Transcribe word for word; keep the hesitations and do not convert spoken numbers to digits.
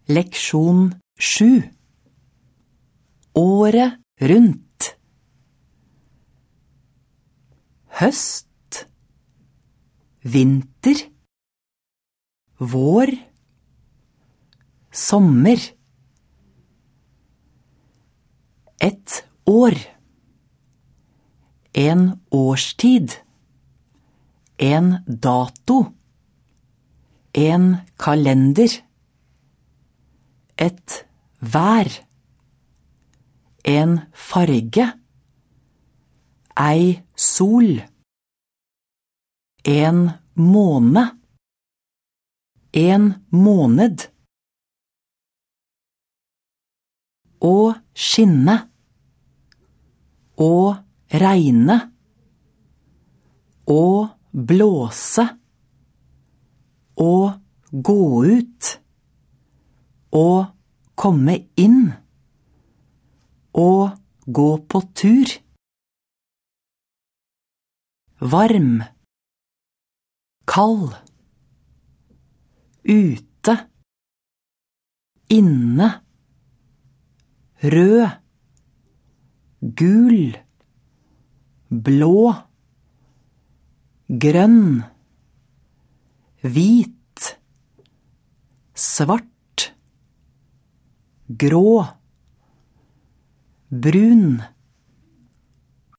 Leksjon sju. Året rundt. Høst, vinter, vår, sommer. Et år. En årstid. En dato. En kalender. Et vær. En farge. Ei sol. En måne. En måned. Å skinne. Å regne. Å blåse. Å gå ut. Å komme inn. Å gå på tur. Varm. Kald. Ute. Inne. Rød. Gul. Blå. Grønn. Hvit. Svart. Grå. Brun.